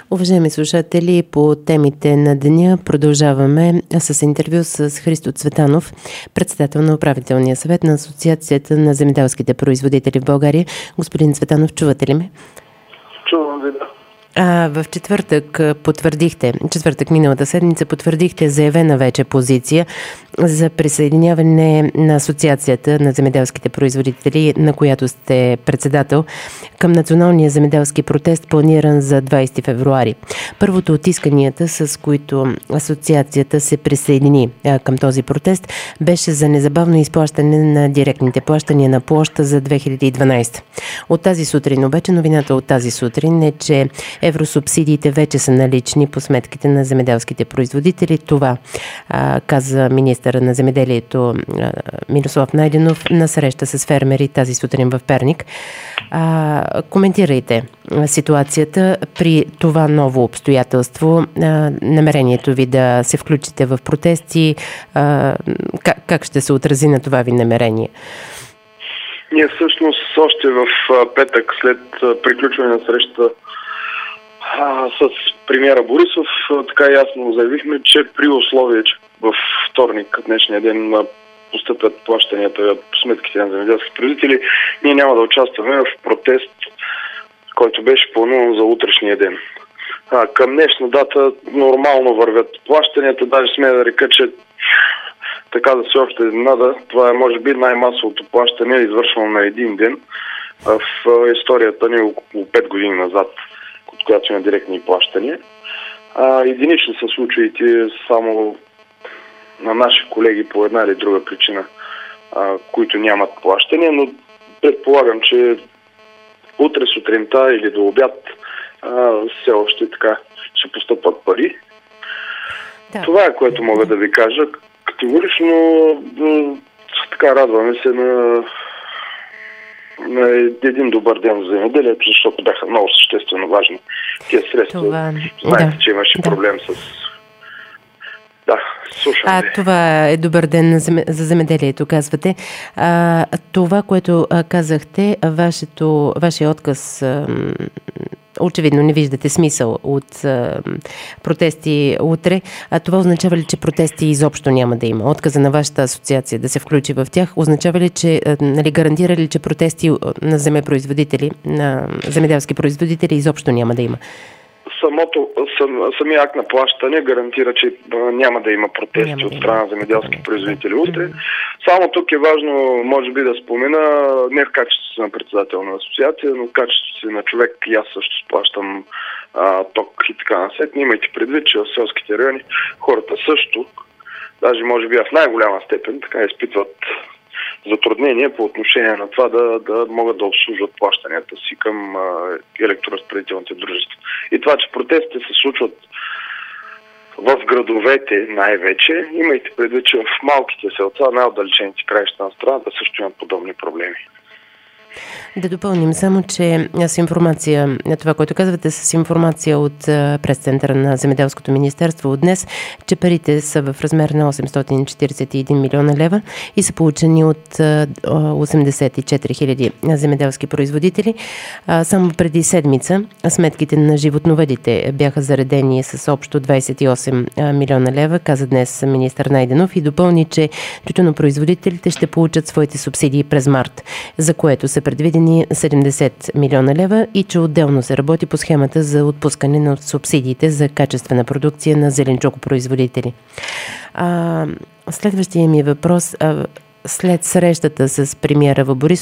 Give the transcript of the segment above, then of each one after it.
Уважаеми слушатели, по темите на деня продължаваме с интервю с Христо Цветанов, председател на управителния съвет на Асоциацията на земеделските производители в България. Господин Цветанов, чувате ли ме? Чувам ви, да. В четвъртък миналата седмица потвърдихте заявена вече позиция за присъединяване на Асоциацията на земеделските производители, на която сте председател, към националния земеделски протест, планиран за 20 февруари. Първото от исканията, с които Асоциацията се присъедини към този протест, беше за незабавно изплащане на директните плащания на площа за 2012. От тази сутрин обаче, новината от тази сутрин е, че евросубсидиите вече са налични по сметките на земеделските производители. Това каза министъра на земеделието Мирослав Найденов на среща с фермери тази сутрин в Перник. Коментирайте ситуацията при това ново обстоятелство, намерението ви да се включите в протести, как ще се отрази на това ви намерение? Ние всъщност още в петък, след приключване на среща с премиера Борисов, така ясно заявихме, че при условие, че в вторник, днешния ден, постъпят плащанията по сметките на земеделски производители, ние няма да участваме в протест, който беше плануван за утрешния ден. Към днешна дата нормално вървят плащанията, даже сме да река, че така да се още изненада, това е може би най-масовото плащане, извършвано на един ден в историята ни около 5 години назад, от която има директни плащания. Единични са случаите само на наши колеги по една или друга причина, които нямат плащания, но предполагам, че утре сутринта или до обяд все още така ще постъпват пари. Да. Това е, което мога да ви кажа. Категорично така радваме се на един добър ден в земеделието, защото бяха много съществено важни тия средства. Знаете, че имаше проблем с... Да, слушам ви. Това е добър ден за земеделието, казвате. Това, което казахте, вашия отказ, очевидно не виждате смисъл от протести утре. Това означава ли, че протести изобщо няма да има? Отказа на вашата асоциация да се включи в тях, означава ли, че гарантира ли, че протести на земепроизводители, на земеделски производители изобщо няма да има? Самия акт на плащане гарантира, че няма да има протести от страна на земеделски производители утре. Само тук е важно, може би, да спомена, не в качеството си на председател на асоциация, но в качеството си на човек, и аз също сплащам ток и така насетне. Имайте предвид, че в селските райони хората също, даже може би в най-голяма степен, така изпитват затруднения по отношение на това да могат да обслужват плащанията си към електроразпределителните дружества. И това, че протестите се случват в градовете най-вече, имайте предвид, че в малките селца, най-отдалечените краища на страната също имат подобни проблеми. Да допълним само, че с информация, това, което казвате, с информация от пресцентъра на Земеделското министерство от днес, че парите са в размер на 841 милиона лева и са получени от 84 хиляди земеделски производители. Само преди седмица сметките на животновъдите бяха заредени с общо 28 милиона лева, каза днес министър Найденов, и допълни, че тютюнопроизводителите ще получат своите субсидии през март, за което са предвидени 70 милиона лева и че отделно се работи по схемата за отпускане на субсидиите за качествена продукция на зеленчукопроизводители. Следващия ми въпрос. След срещата с премиера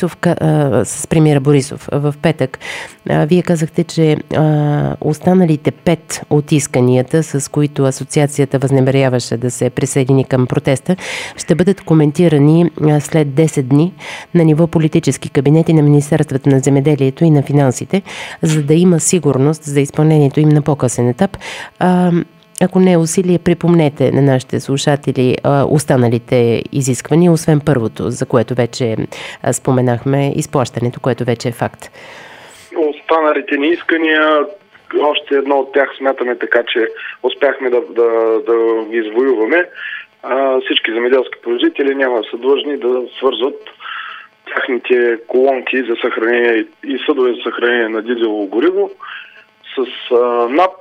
Борисов в петък, вие казахте, че останалите 5 от исканията, с които асоциацията възнамеряваше да се присъедини към протеста, ще бъдат коментирани след 10 дни на ниво политически кабинети на Министерствата на земеделието и на финансите, за да има сигурност за изпълнението им на по-късен етап. Ако не е усилие, припомнете на нашите слушатели останалите изисквания, освен първото, за което вече споменахме, изплащането, което вече е факт. Останалите ни искания, още едно от тях смятаме така, че успяхме да ги извоюваме. Всички земеделски производители няма да са длъжни да свързват тяхните колонки за съхранение и съдове за съхранение на дизелово гориво с НАП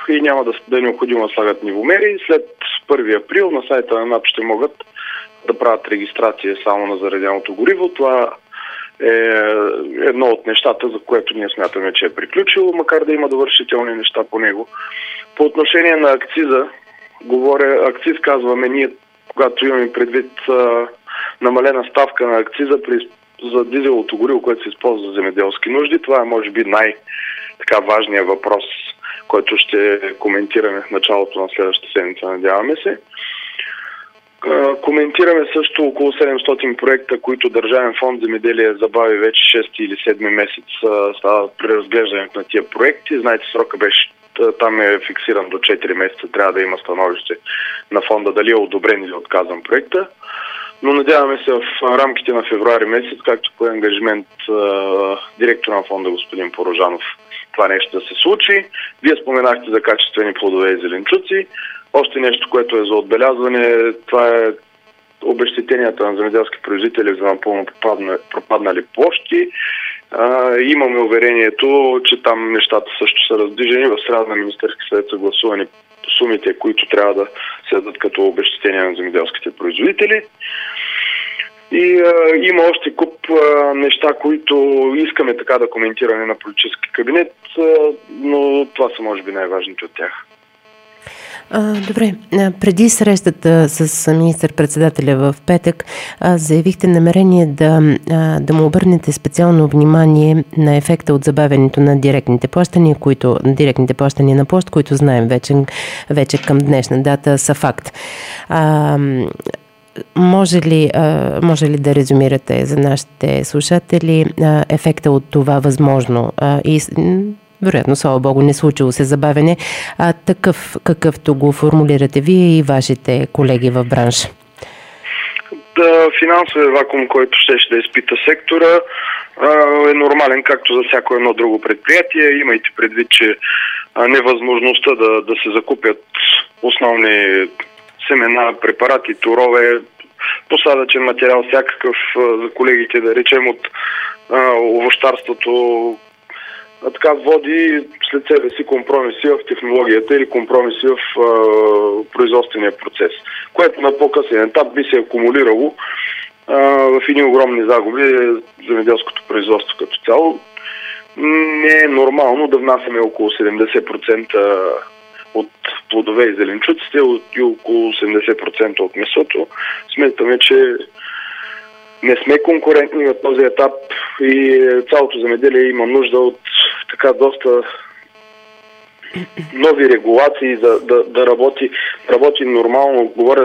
и няма да е необходимо да слагат нивомери. След 1 април на сайта на НАП ще могат да правят регистрация само на зареденото гориво. Това е едно от нещата, за което ние смятаме, че е приключило, макар да има довършителни неща по него. По отношение на акциза, акциз казваме ние, когато имаме предвид намалена ставка на акциза за дизелото гориво, което се използва за земеделски нужди. Това е, може би, най-важният въпрос, който ще коментираме в началото на следващата седмица, надяваме се. Коментираме също около 700 проекта, които Държавен фонд земеделие забави вече 6 или 7 месец при разглеждането на тия проекти. Знаете, срока там е фиксиран до 4 месеца, трябва да има становище на фонда дали е одобрен или отказан проекта. Но надяваме се в рамките на февруари месец, както по ангажимент директора на фонда господин Порожанов, това нещо да се случи. Вие споменахте за качествени плодове и зеленчуци. Още нещо, което е за отбелязване, това е обезщетенията на земеделски производители за напълно пропаднали площи. Имаме уверението, че там нещата също са раздвижени. В среда на Министерски съвет са гласувани сумите, които трябва да се дадат като обезщетения на земеделските производители. И има още куп неща, които искаме така да коментираме на политически кабинет, но това са може би най-важните от тях. Добре, преди срещата с министър-председателя в петък заявихте намерение да му обърнете специално внимание на ефекта от забавянето на директните плащания на площ, които знаем вече към днешна дата са факт. Може ли да резюмирате за нашите слушатели ефекта от това възможно и вероятно, слава Богу, не случило се забавене, такъв какъвто го формулирате вие и вашите колеги в бранша? Финансовия вакуум, който ще да изпита сектора, е нормален, както за всяко едно друго предприятие. Имайте предвид, че невъзможността да се закупят основни семена, препарати, торове, посадъчен материал, всякакъв за колегите, да речем от овощарството, така води след себе си компромиси в технологията или компромиси в производствения процес, което на по-късен етап би се акумулирало в едни огромни загуби земеделското производство като цяло. Не е нормално да внасяме около 70% от плодове и зеленчуците и около 80% от месото. Смятаме, че не сме конкурентни на този етап и цялото земеделие има нужда от така доста нови регулации да работи нормално. Говоря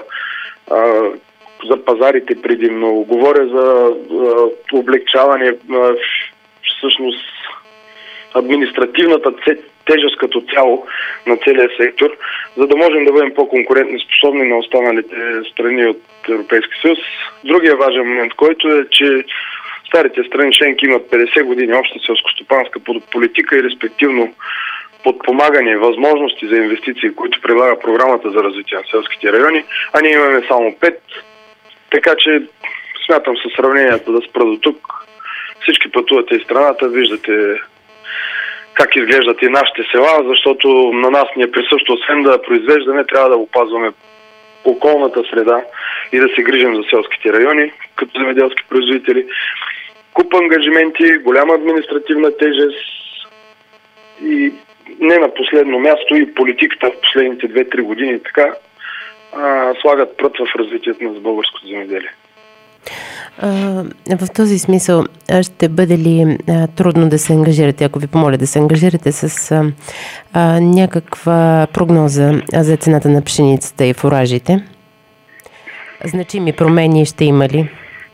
за пазарите предимно, говоря за облегчаване, всъщност административната тежест като цяло на целия сектор, за да можем да бъдем по-конкурентни способни на останалите страни от Европейския съюз. Другия важен момент, който е, че старите страни членки имат 50 години обща селскостопанска политика и респективно подпомагане, възможности за инвестиции, които предлага програмата за развитие на селските райони, а ние имаме само 5. Така че смятам със сравнението да спра до тук. Всички пътувате из страната, виждате как изглеждат и нашите села, защото на нас ни е присъщо, освен да произвеждаме, трябва да опазваме околната среда и да се грижим за селските райони, като земеделски производители. Куп ангажименти, голяма административна тежест и не на последно място и политиката в последните 2-3 години така слагат прът в развитието на българското земеделие. В този смисъл ще бъде ли трудно да се ангажирате, ако ви помоля да се ангажирате с някаква прогноза за цената на пшеницата и фуражите? Значими промени ще има ли?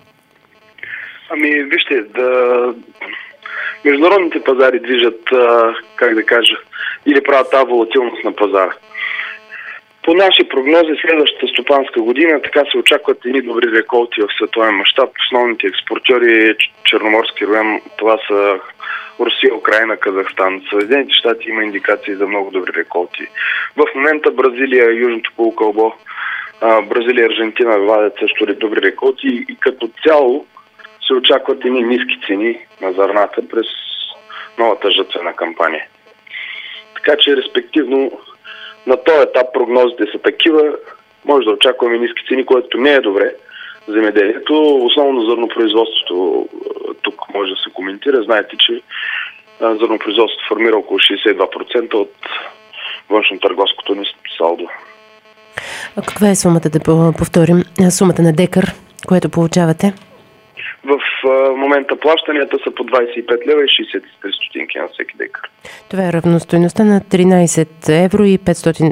Вижте, международните пазари движат, или правят тази волатилност на пазара. По наши прогнози следващата стопанска година така се очакват едни добри реколти в световен мащаб. Основните експортьори Черноморски район, това са Русия, Украина, Казахстан. Съединените щати има индикации за много добри реколти. В момента Бразилия, Южното полукълбо, Бразилия, Аржентина вадят също добри реколти и като цяло се очакват едни ниски цени на зърната през новата жътвена кампания. така че респективно на този етап прогнозите са такива. Може да очакваме ниски цени, което не е добре. Земеделието, основно зърнопроизводството, тук може да се коментира. Знаете, че зърнопроизводството формира около 62% от външно-търговското ни салдо. А каква е сумата, да повторим? Сумата на декар, което получавате? В момента плащанията са по 25 лева и 63 стотинки на всеки декар. Това е равностойността на 13 евро и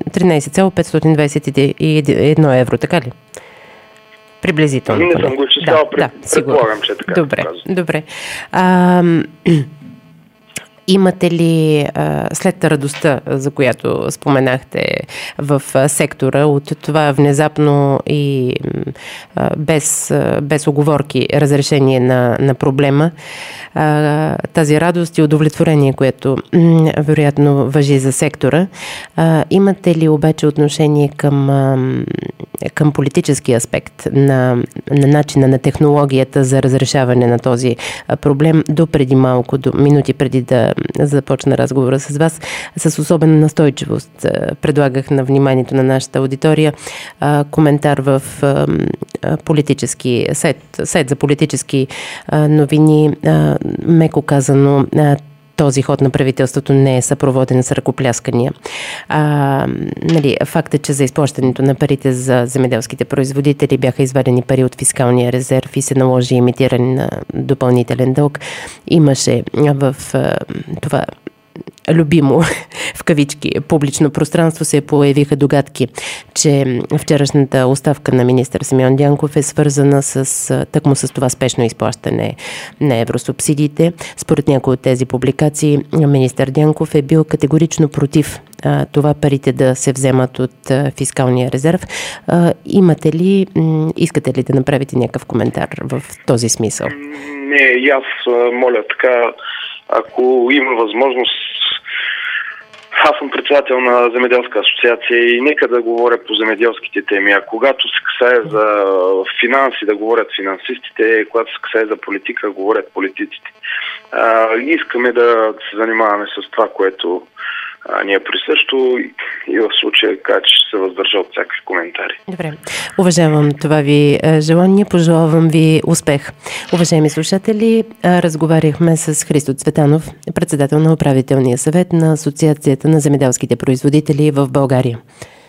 13,521 евро, така ли? Приблизително. Не съм го изчислял, предполагам, че е така. Добре. Имате ли, след радостта, за която споменахте в сектора, от това внезапно и без оговорки разрешение на проблема, тази радост и удовлетворение, което вероятно важи за сектора, имате ли обаче отношение към политически аспект на начина на технологията за разрешаване на този проблем? До преди малко, до минути преди да започна разговора с вас, с особена настойчивост предлагах на вниманието на нашата аудитория коментар в политически сайт за политически новини. Меко казано, този ход на правителството не е съпроводен с ръкопляскания. Фактът, че за изплащането на парите за земеделските производители бяха извадени пари от фискалния резерв и се наложи имитиране на допълнителен дълг, имаше в това любимо, в кавички, публично пространство се появиха догадки, че вчерашната оставка на министър Симеон Дянков е свързана тъкмо с това спешно изплащане на евросубсидиите. Според някои от тези публикации, министър Дянков е бил категорично против това парите да се вземат от фискалния резерв. Искате ли да направите някакъв коментар в този смисъл? Не, аз моля така, ако има възможност. Аз съм председател на Земеделска асоциация и нека да говоря по земеделските теми. А когато се касае за финанси, да говорят финансистите, когато се касае за политика, говорят политиците. Искаме да се занимаваме с това, което ни е присъщо и в случая че ще се въздържа от всякакви коментари. Добре. Уважавам това ви желание. Пожелавам ви успех. Уважаеми слушатели, разговаряхме с Христо Цветанов, председател на управителния съвет на Асоциацията на земеделските производители в България.